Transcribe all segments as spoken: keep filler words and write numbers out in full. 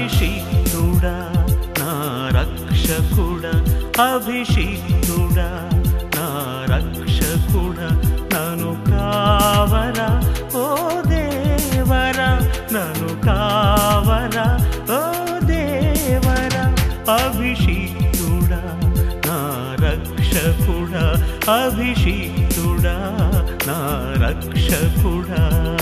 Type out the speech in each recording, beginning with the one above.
అభిషిక్తుడా నా రక్షకుడా అభిషిక్తుడా నా రక్షకుడా నను కావరా ఓ దేవరా నను కావరా ఓ దేవరా అభిషిక్తుడా నా రక్షకుడా అభిషిక్తుడా నా రక్షకుడా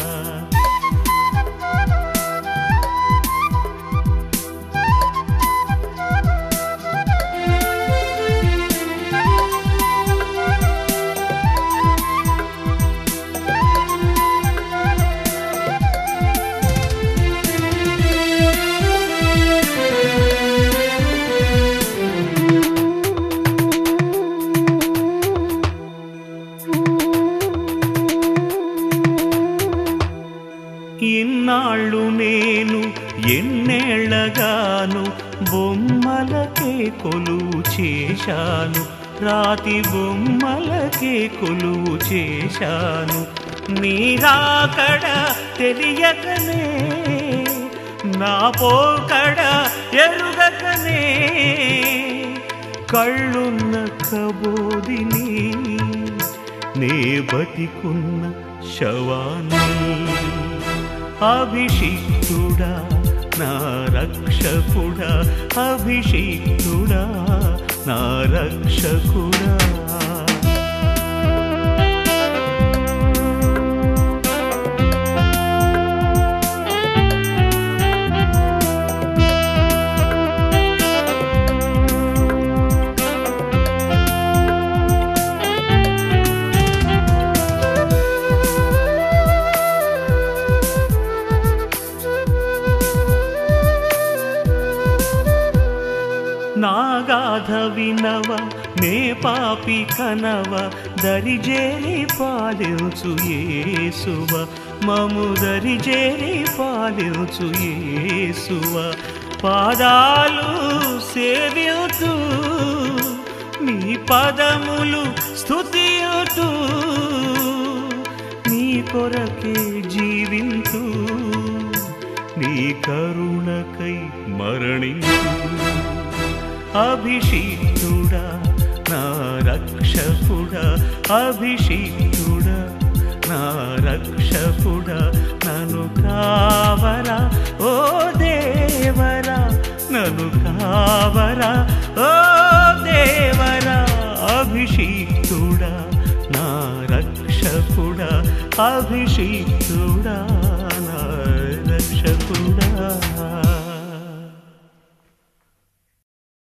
ఇన్నాళ్ళు నేను ఎన్నేళ్లగాను బొమ్మలకే కొలువు చేశాను రాతి బొమ్మలకే కొలువు చేశాను నీరాకడ తెలియకనే నా పోకడ ఎరుగకనే కళ్ళున్న కబోదిని నే బతికున్న శవాన్ని అభిషిక్తుడా నా రక్షకుడా అభిషిక్తుడా నా రక్షకుడా నాగాధ వినవ నే పాపి కనవ దరిజేరి పాలించు యేసువ మము దరిజేరి పాలించు యేసువ పాదాలు సేవ్యుతూ నీ పదములు స్తుతియుతూ నీ కొరకే జీవింతూ నీ కరుణకై మరణించు అభిషిక్తుడా నా రక్షకుడా అభిషిక్తుడా నా రక్షకుడా నను కావరా ఓ దేవరా నను కావరా ఓ దేవరా అభిషిక్తుడా నా రక్షకుడా అభిషిక్తుడా నా రక్షకుడా